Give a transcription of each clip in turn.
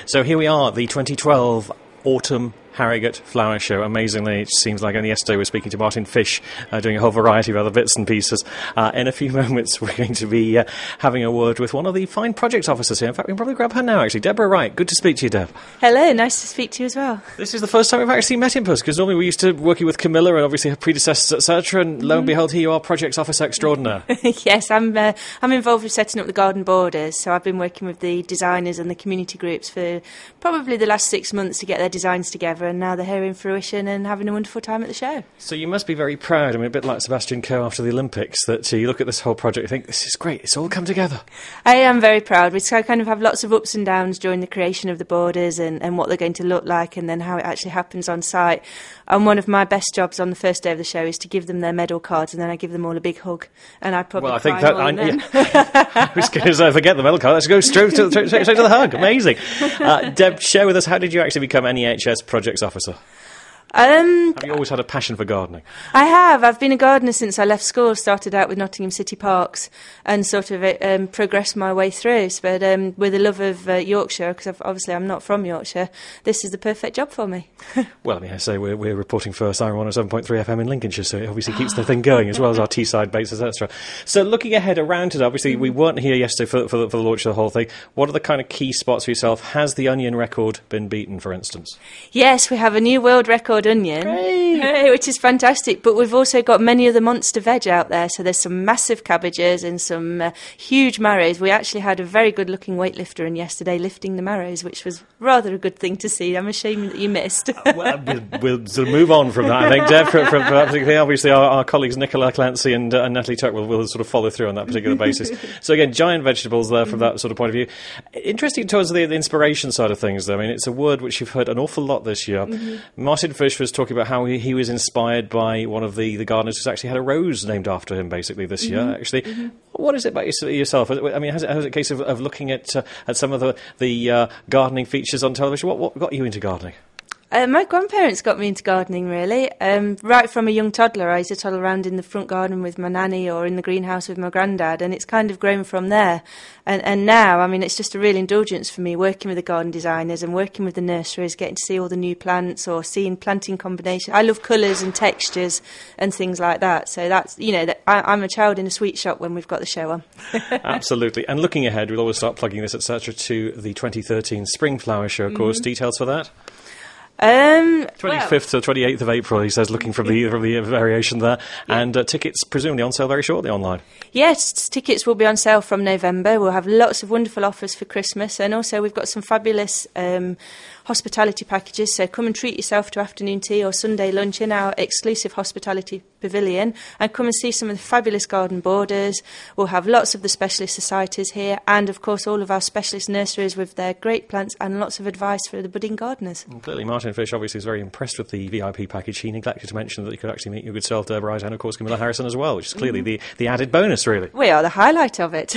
So here we are, the 2012 Autumn Harrogate Flower Show. Amazingly, it seems like only yesterday we were speaking to Martin Fish, doing a whole variety of other bits and pieces. In a few moments, we're going to be having a word with one of the fine project officers here. In fact, we can probably grab her now, actually. Deborah Wright, good to speak to you, Deb. Hello, nice to speak to you as well. This is the first time we've actually met in person, because normally we used to working with Camilla and obviously her predecessors, etc., and lo and behold, here you are, project officer extraordinaire. Yes, I'm involved with setting up the garden borders, so I've been working with the designers and the community groups for probably the last 6 months to get their designs together, and now they're here in fruition and having a wonderful time at the show. So you must be very proud, I mean, a bit like Sebastian Coe after the Olympics, that you look at this whole project and think, this is great, it's all come together. I am very proud. We kind of have lots of ups and downs during the creation of the borders and what they're going to look like, and then how it actually happens on site. And one of my best jobs on the first day of the show is to give them their medal cards, and then I give them all a big hug, and I probably cry more than them. I was going to say, forget the medal card, let's go straight to the hug. Amazing. Deb, share with us, how did you actually become NEHS Projects Officer? Have you always had a passion for gardening? I have. I've been a gardener since I left school. Started out with Nottingham City Parks and sort of progressed my way through. But with a love of Yorkshire, because obviously I'm not from Yorkshire, this is the perfect job for me. Well, I mean, I say we're reporting for Siren 107.3 FM in Lincolnshire, so it obviously keeps the thing going, as well as our Teesside bases, etc. So looking ahead around it, obviously we weren't here yesterday for the launch of the whole thing. What are the kind of key spots for yourself? Has the onion record been beaten, for instance? Yes, we have a new world record onion, which is fantastic, but we've also got many other monster veg out there. So there's some massive cabbages and some huge marrows. We actually had a very good looking weightlifter in yesterday lifting the marrows, which was rather a good thing to see. I'm ashamed that you missed. Well, we'll sort of move on from that, I think, Deb, from that particular. Obviously our colleagues Nicola Clancy and Natalie Tuck will sort of follow through on that particular basis. So again, giant vegetables there from that sort of point of view. Interesting towards the inspiration side of things, though. I mean, it's a word which you've heard an awful lot this year. Martin Fish was talking about how he was inspired by one of the gardeners who's actually had a rose named after him, basically, this year. Actually, what is it about yourself? I mean, has it a case of looking at some of the gardening features on television? What got you into gardening? My grandparents got me into gardening, really. Right from a young toddler, I used to toddle around in the front garden with my nanny or in the greenhouse with my granddad, and it's kind of grown from there. And now, I mean, it's just a real indulgence for me, working with the garden designers and working with the nurseries, getting to see all the new plants or seeing planting combinations. I love colours and textures and things like that. So that's, I'm a child in a sweet shop when we've got the show on. Absolutely. And looking ahead, we'll always start plugging this, etc., to the 2013 Spring Flower Show, of course. Details for that? 25th to 28th of April, he says, looking from the variation there. Yeah. And tickets presumably on sale very shortly online. Yes, tickets will be on sale from November. We'll have lots of wonderful offers for Christmas, and also we've got some fabulous hospitality packages, so come and treat yourself to afternoon tea or Sunday lunch in our exclusive hospitality pavilion, and come and see some of the fabulous garden borders. We'll have lots of the specialist societies here, and of course all of our specialist nurseries with their great plants and lots of advice for the budding gardeners. And clearly Martin Fish obviously is very impressed with the VIP package. He neglected to mention that you could actually meet your good self, Deborah Wright, and of course Camilla Harrison as well, which is clearly the added bonus, really. We are the highlight of it.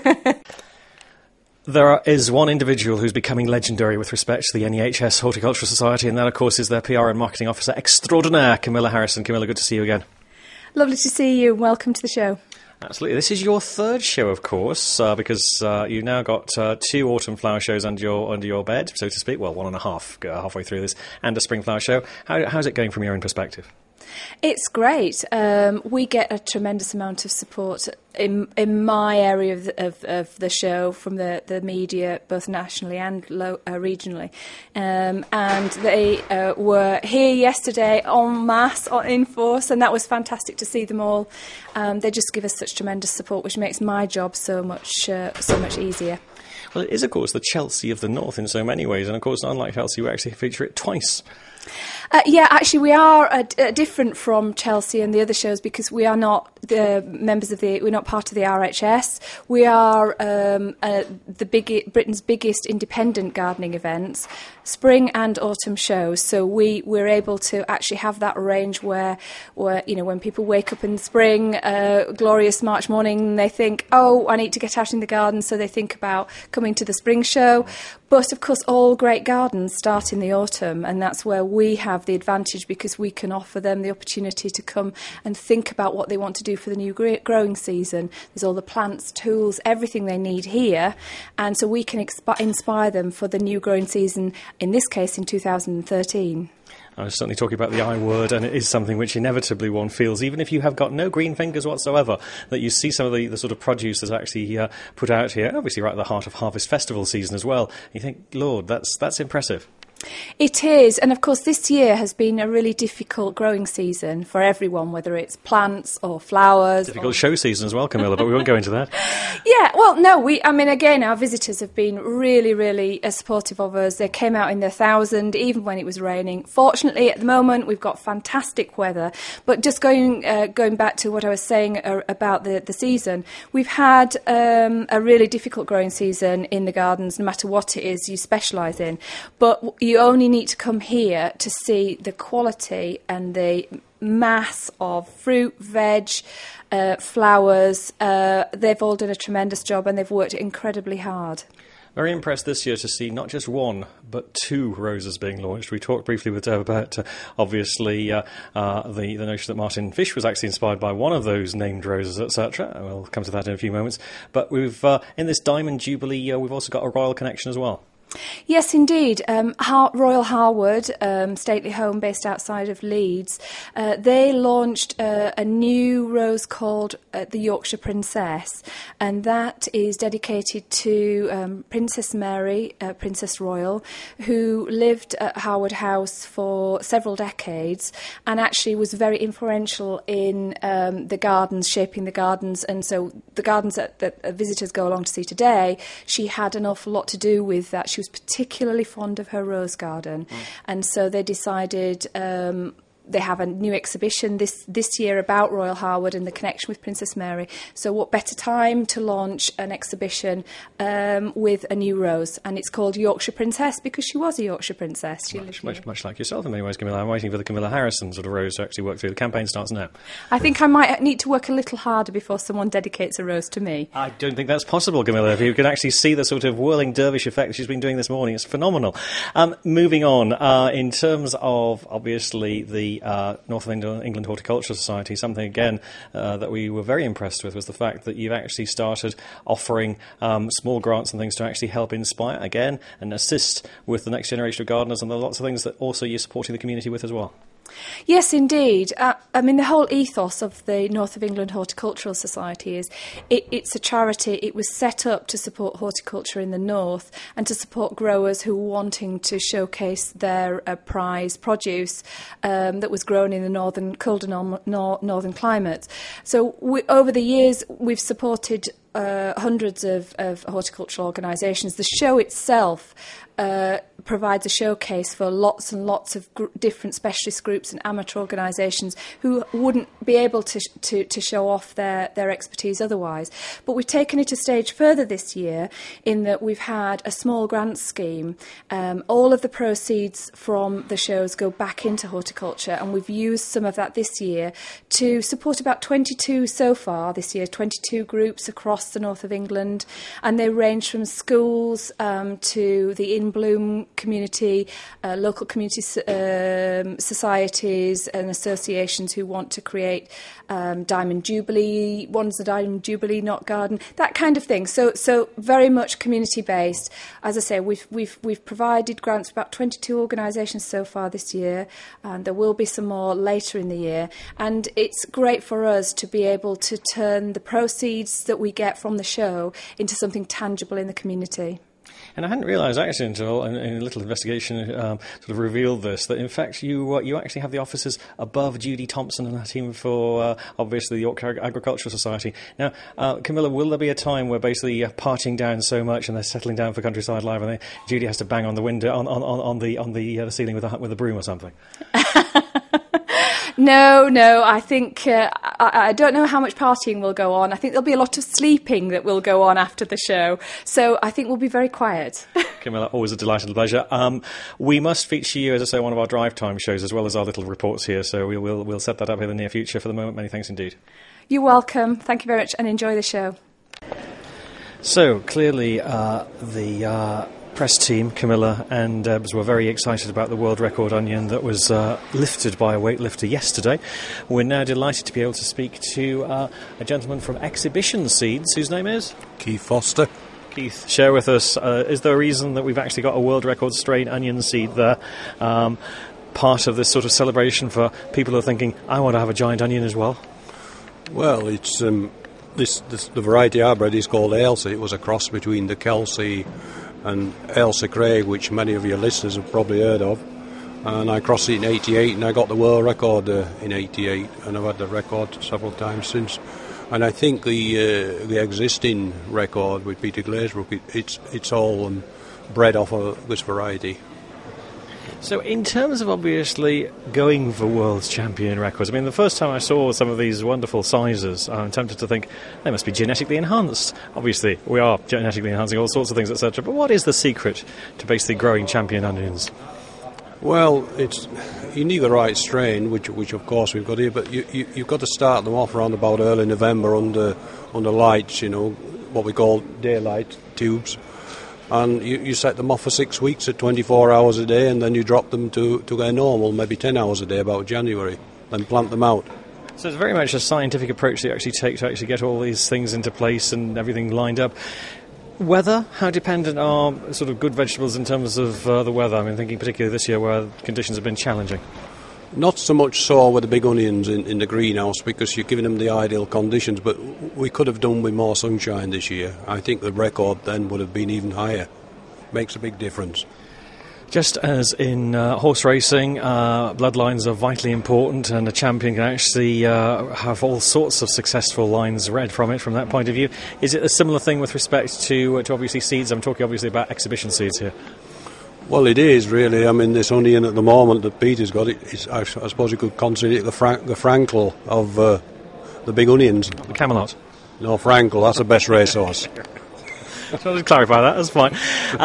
There is one individual who's becoming legendary with respect to the NEHS Horticultural Society, and that, of course, is their PR and marketing officer extraordinaire, Camilla Harrison. Camilla, good to see you again. Lovely to see you. Welcome to the show. Absolutely. This is your third show, of course, because you've now got 2 autumn flower shows under your bed, so to speak. Well, 1.5 halfway through this, and a spring flower show. How's it going from your own perspective? It's great. We get a tremendous amount of support in my area of the show from the media, both nationally and regionally. And they were here yesterday en masse, in force, and that was fantastic to see them all. They just give us such tremendous support, which makes my job so much easier. Well, it is, of course, the Chelsea of the North in so many ways, and of course, unlike Chelsea, we actually feature it twice. Yeah, actually, we are different from Chelsea and the other shows because we are not we're not part of the RHS. We are Britain's biggest independent gardening events, spring and autumn shows. So we're able to actually have that range where when people wake up in spring, glorious March morning, they think, oh, I need to get out in the garden, so they think about coming to the spring show. But of course, all great gardens start in the autumn, and that's where we have the advantage because we can offer them the opportunity to come and think about what they want to do for the new growing season. There's all the plants, tools, everything they need here, and so we can inspire them for the new growing season, in this case in 2013. I was certainly talking about the I word, and it is something which inevitably one feels, even if you have got no green fingers whatsoever, that you see some of the sort of produce that's actually put out here, obviously right at the heart of Harvest Festival season as well. You think, Lord, that's impressive. It is, and of course this year has been a really difficult growing season for everyone, whether it's plants or flowers. Difficult show season as well, Camilla, but we won't go into that. Yeah, well, no, again, our visitors have been really, really supportive of us. They came out in their thousand, even when it was raining. Fortunately, at the moment, we've got fantastic weather. But just going back to what I was saying about the season, we've had a really difficult growing season in the gardens, no matter what it is you specialise in. But you only need to come here to see the quality and the mass of fruit, veg, flowers. They've all done a tremendous job and they've worked incredibly hard. Very impressed this year to see not just one, but two roses being launched. We talked briefly with Deb about, obviously, the notion that Martin Fish was actually inspired by one of those named roses, etc. We'll come to that in a few moments. But we've in this Diamond Jubilee, we've also got a royal connection as well. Yes, indeed. Royal Harwood, stately home based outside of Leeds, they launched a new rose called the Yorkshire Princess, and that is dedicated to Princess Mary, Princess Royal, who lived at Harwood House for several decades and actually was very influential in the gardens, shaping the gardens. And so the gardens that visitors go along to see today, she had an awful lot to do with that. She was particularly fond of her rose garden, and so they decided they have a new exhibition this year about Royal Harwood and the connection with Princess Mary. So what better time to launch an exhibition with a new rose? And it's called Yorkshire Princess because she was a Yorkshire Princess. Much like yourself in many ways, Camilla. I'm waiting for the Camilla Harrison sort of rose to actually work through. The campaign starts now. I think I might need to work a little harder before someone dedicates a rose to me. I don't think that's possible, Camilla. If you can actually see the sort of whirling dervish effect she's been doing this morning, it's phenomenal. Moving on, in terms of, obviously, the North of England Horticultural Society, something again that we were very impressed with was the fact that you've actually started offering small grants and things to actually help inspire again and assist with the next generation of gardeners, and there are lots of things that also you're supporting the community with as well. Yes, indeed. The whole ethos of the North of England Horticultural Society is it's a charity. It was set up to support horticulture in the north and to support growers who were wanting to showcase their prize produce that was grown in the colder northern climates. So over the years, we've supported hundreds of horticultural organisations. The show itself provides a showcase for lots and lots of different specialist groups and amateur organisations who wouldn't be able to show off their expertise otherwise. But we've taken it a stage further this year in that we've had a small grant scheme. All of the proceeds from the shows go back into horticulture, and we've used some of that this year to support about 22 so far this year, 22 groups across the north of England, and they range from schools to the In Bloom community, local community societies and associations who want to create Diamond Jubilee, one's the Diamond Jubilee Knot Garden, that kind of thing. So very much community based. As I say, we've provided grants for about 22 organisations so far this year, and there will be some more later in the year. And it's great for us to be able to turn the proceeds that we get from the show into something tangible in the community. And I hadn't realised actually until in a little investigation sort of revealed this, that in fact you actually have the offices above Judy Thompson and her team for obviously the Yorkshire Agricultural Society. Now, Camilla, will there be a time where basically you're partying down so much and they're settling down for Countryside Live and Judy has to bang on the window on the ceiling with a broom or something? No, I think I don't know how much partying will go on. I think there'll be a lot of sleeping that will go on after the show. So I think we'll be very quiet. Camilla, always a delight and a pleasure. We must feature you, as I say, one of our drive time shows, as well as our little reports here. So we'll set that up in the near future. For the moment, many thanks indeed. You're welcome. Thank you very much, and enjoy the show. So clearly, the press team, Camilla and Debs, were very excited about the world record onion that was lifted by a weightlifter yesterday. We're now delighted to be able to speak to a gentleman from Exhibition Seeds, whose name is? Keith Foster. Keith, share with us, is there a reason that we've actually got a world record strain onion seed there? Part of this sort of celebration for people who are thinking, I want to have a giant onion as well? Well, it's the variety I bred is called Ailsie. It was a cross between the Kelsey and Ailsie Craig, which many of your listeners have probably heard of. And I crossed it in 88 and I got the world record in 88, and I've had the record several times since. And I think the existing record with Peter Glazebrook, it's all bred off of this variety. So in terms of obviously going for world champion records, I mean, the first time I saw some of these wonderful sizes, I'm tempted to think they must be genetically enhanced. Obviously, we are genetically enhancing all sorts of things, etc. But what is the secret to basically growing champion onions? Well, you need the right strain, which of course we've got here, but you've got to start them off around about early November under lights, what we call daylight tubes, and you set them off for 6 weeks at 24 hours a day, and then you drop them to their normal, maybe 10 hours a day, about January, then plant them out. So it's very much a scientific approach that you actually take to actually get all these things into place and everything lined up. Weather, how dependent are sort of good vegetables in terms of the weather? I mean, thinking particularly this year where conditions have been challenging. Not so much so with the big onions in the greenhouse, because you're giving them the ideal conditions, but we could have done with more sunshine this year. I think the record then would have been even higher. Makes a big difference. Just as in horse racing, bloodlines are vitally important, and a champion can actually have all sorts of successful lines read from it from that point of view. Is it a similar thing with respect to obviously seeds? I'm talking obviously about exhibition seeds here. Well, it is really. I mean, this onion at the moment that Peter's got, I suppose you could consider it the Frankel of the big onions. The Camelot? No, Frankel, that's the best racehorse. I'll just clarify that, that's fine.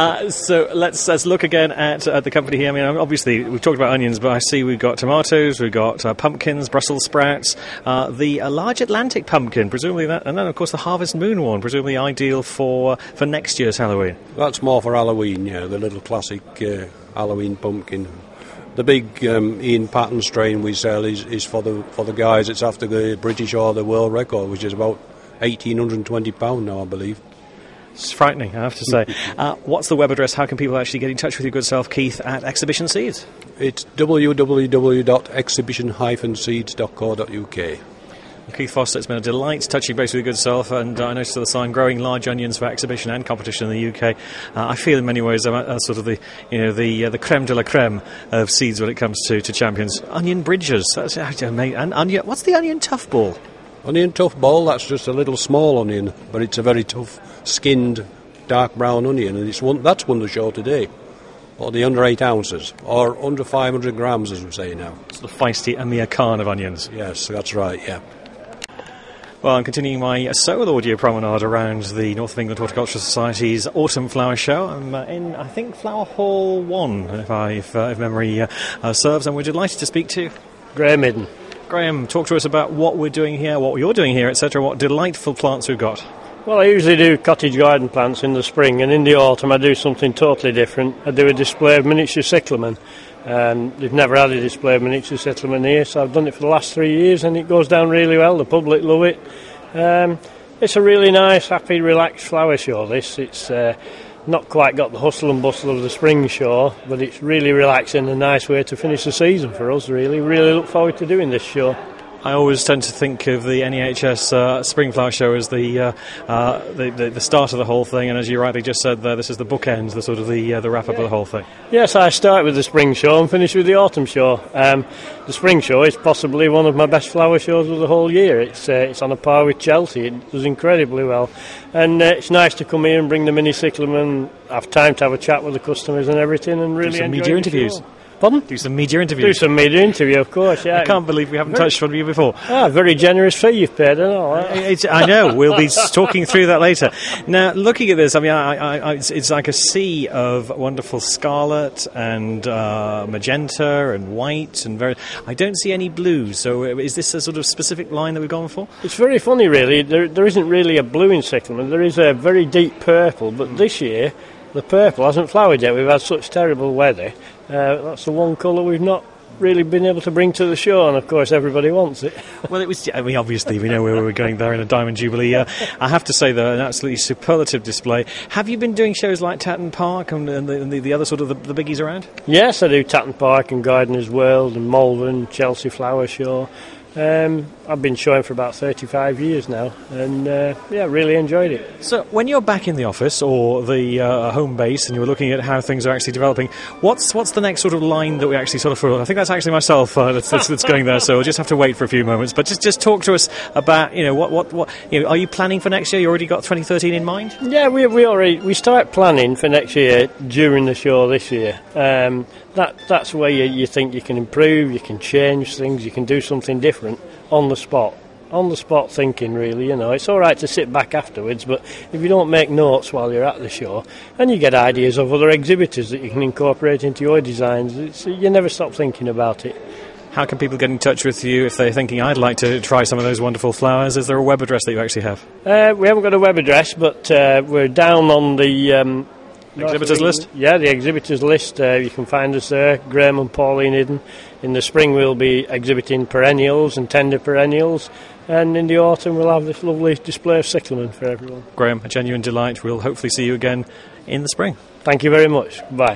So let's look again at the company here. I mean, obviously, we've talked about onions, but I see we've got tomatoes, we've got pumpkins, Brussels sprouts, the large Atlantic pumpkin, presumably that, and then, of course, the Harvest Moon one, presumably ideal for next year's Halloween. That's more for Halloween, yeah, the little classic Halloween pumpkin. The big Ian Patton strain we sell is for the guys. It's after the British or the world record, which is about £1,820 now, I believe. It's frightening, I have to say. What's the web address? How can people actually get in touch with your good self, Keith, at Exhibition Seeds? It's www.exhibition-seeds.co.uk. Keith Foster, it's been a delight touching base with your good self, and I noticed the sign growing large onions for exhibition and competition in the UK. I feel in many ways I'm sort of the creme de la creme of seeds when it comes to champions. Onion bridges, that's amazing. And onion, what's the onion tough ball? Onion tough ball, that's just a little small onion, but it's a very tough skinned dark brown onion, and that's won the show today. Or the under 8 ounces, or under 500 grams as we say now. It's the feisty Amir Khan of onions. Yes, that's right, yeah. Well, I'm continuing my solo audio promenade around the North of England Horticultural Society's Autumn Flower Show. I'm in, I think, Flower Hall 1, if memory serves, and we're delighted to speak to Graham Midden. Graham, talk to us about what we're doing here, what you're doing here, etc., what delightful plants we've got. Well, I usually do cottage garden plants in the spring, and in the autumn I do something totally different. I do a display of miniature cyclamen. They've never had a display of miniature cyclamen here, so I've done it for the last 3 years, and it goes down really well. The public love it. It's a really nice, happy, relaxed flower show, this. It's not quite got the hustle and bustle of the spring show, but it's really relaxing and a nice way to finish the season for us, really. Really look forward to doing this show. I always tend to think of the NEHS Spring Flower Show as the start of the whole thing, and as you rightly just said there, this is the bookends, the sort of the wrap-up of the whole thing. Yes, I start with the spring show and finish with the autumn show. The spring show is possibly one of my best flower shows of the whole year. It's on a par with Chelsea. It does incredibly well, and it's nice to come here and bring the mini cyclamen, have time to have a chat with the customers and everything, and really enjoy media interviews. Show. Pardon? Do some media interviews. Do some media interview, of course, yeah. I can't believe we haven't touched on you before. Very generous fee you've paid, and all. I know, we'll be talking through that later. Now, looking at this, I mean, it's like a sea of wonderful scarlet and magenta and white, and I don't see any blue, so is this a sort of specific line that we've gone for? It's very funny, really. There isn't really a blue in cyclamen. There is a very deep purple, but this year The purple hasn't flowered yet. We've had such terrible weather. That's the one colour we've not really been able to bring to the show, and of course everybody wants it. Well, it was. I mean, obviously we know where we were going there in a Diamond Jubilee. I have to say, though, an absolutely superlative display. Have you been doing shows like Tatton Park and the other sort of the biggies around? Yes, I do Tatton Park and Gardener's World and Malvern, Chelsea Flower Show. I've been showing for about 35 years now, and really enjoyed it. So when you're back in the office or the home base and you're looking at how things are actually developing, what's the next sort of line that we actually sort of follow? I think that's actually myself that's going there, so we'll just have to wait for a few moments. But just talk to us about, what are you planning for next year? You already got 2013 in mind? Yeah, we start planning for next year during the show this year. That's where you think you can improve, you can change things, you can do something different on the spot thinking, really. It's all right to sit back afterwards, but if you don't make notes while you're at the show, and you get ideas of other exhibitors that you can incorporate into your designs, you never stop thinking about it. How can people get in touch with you if they're thinking, I'd like to try some of those wonderful flowers? Is there a web address that you actually have? We haven't got a web address, but we're down on the exhibitors list? Yeah, the exhibitors list. You can find us there, Graham and Pauline Hidden. In the spring we'll be exhibiting perennials and tender perennials, and in the autumn we'll have this lovely display of cyclamen for everyone. Graham, a genuine delight. We'll hopefully see you again in the spring. Thank you very much. Bye.